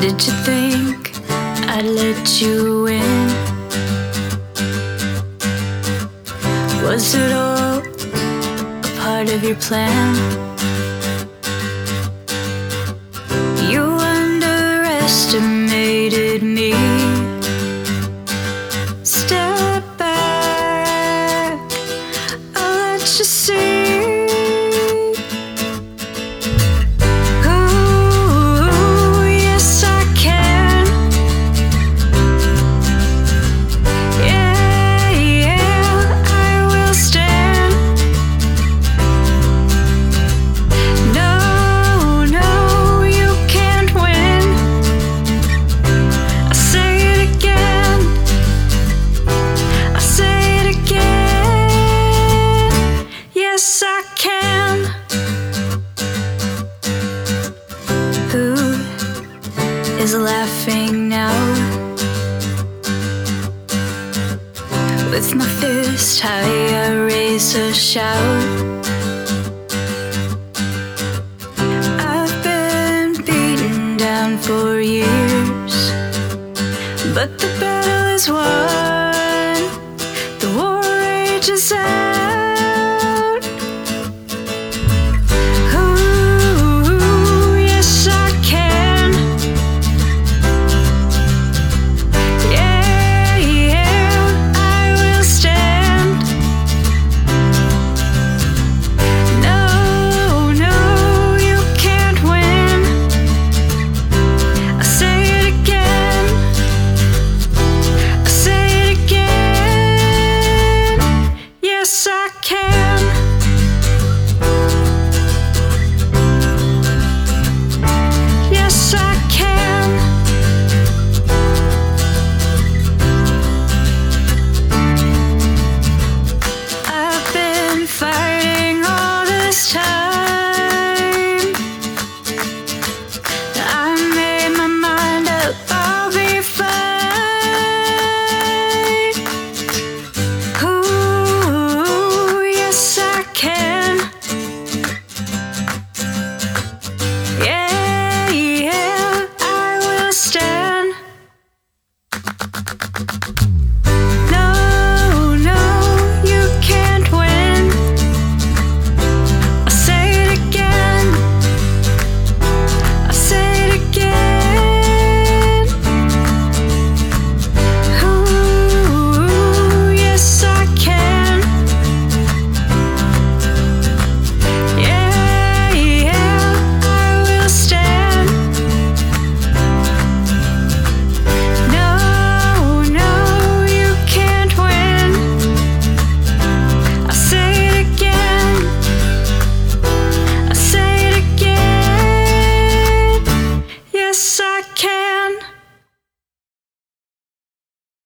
Did you think I'd let you in? Was it all a part of your plan? You underestimated me. Step back, I'll let you see. Yes, I can. Who is laughing now? With my fist high, I raise a shout. I've been beaten down for years, but the battle is won. The war rages